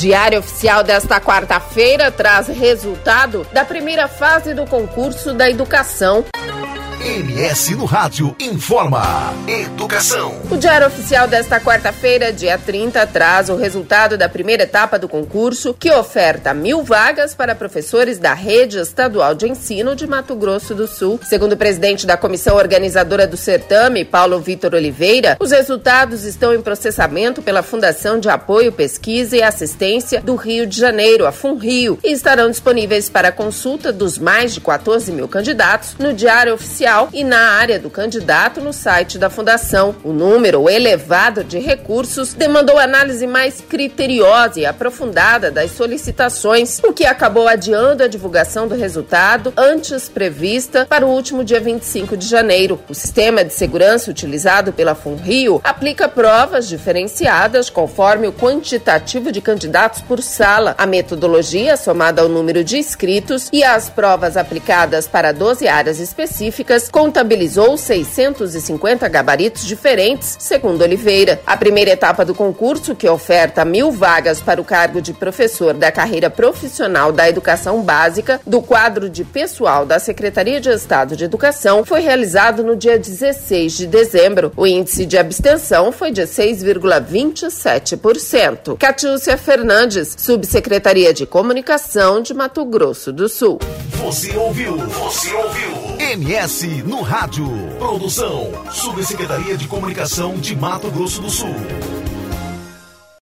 Diário Oficial desta quarta-feira traz resultado da primeira fase do concurso da educação. MS no Rádio informa Educação. O Diário Oficial desta quarta-feira, dia 30, traz o resultado da primeira etapa do concurso, que oferta 1.000 vagas para professores da Rede Estadual de Ensino de Mato Grosso do Sul. Segundo o presidente da comissão organizadora do certame, Paulo Vitor Oliveira, os resultados estão em processamento pela Fundação de Apoio, Pesquisa e Assistência do Rio de Janeiro, a FUNRIO, e estarão disponíveis para consulta dos mais de 14.000 candidatos no Diário Oficial e na área do candidato no site da Fundação. O número elevado de recursos demandou análise mais criteriosa e aprofundada das solicitações, o que acabou adiando a divulgação do resultado antes prevista para o último dia 25 de janeiro. O sistema de segurança utilizado pela FUNRIO aplica provas diferenciadas conforme o quantitativo de candidatos por sala. A metodologia, somada ao número de inscritos e as provas aplicadas para 12 áreas específicas, contabilizou 650 gabaritos diferentes, segundo Oliveira. A primeira etapa do concurso, que oferta 1.000 vagas para o cargo de professor da carreira profissional da educação básica do quadro de pessoal da Secretaria de Estado de Educação, foi realizado no dia 16 de dezembro. O índice de abstenção foi de 6,27%. Catiúcia Fernandes, Subsecretaria de Comunicação de Mato Grosso do Sul. Você ouviu MS no Rádio. Produção, Subsecretaria de Comunicação de Mato Grosso do Sul.